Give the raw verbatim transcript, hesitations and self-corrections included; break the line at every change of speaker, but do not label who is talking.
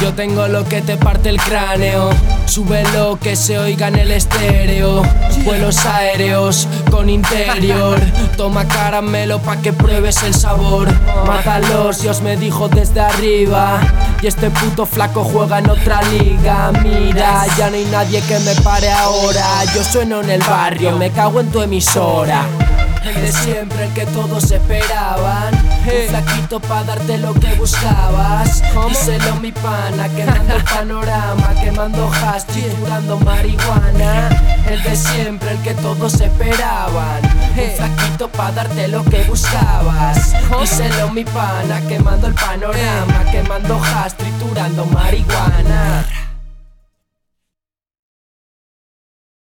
Yo tengo lo que te parte el cráneo. Súbelo que se oiga en el estéreo. Vuelos aéreos con interior. Toma caramelo pa' que pruebes el sabor. Mátalos, Dios me dijo desde arriba. Y este puto flaco juega en otra liga. Mira, ya no hay nadie que me pare ahora. Yo sueno en el barrio, me cago en tu emisora. El de siempre, el que todos esperaban. Un flaquito pa' darte lo que buscabas. Díselo mi pana, quemando el panorama. Quemando hash, triturando marihuana. El de siempre, el que todos esperaban. Un flaquito pa' darte lo que buscabas. Díselo mi pana, quemando el panorama. Quemando hash, triturando marihuana.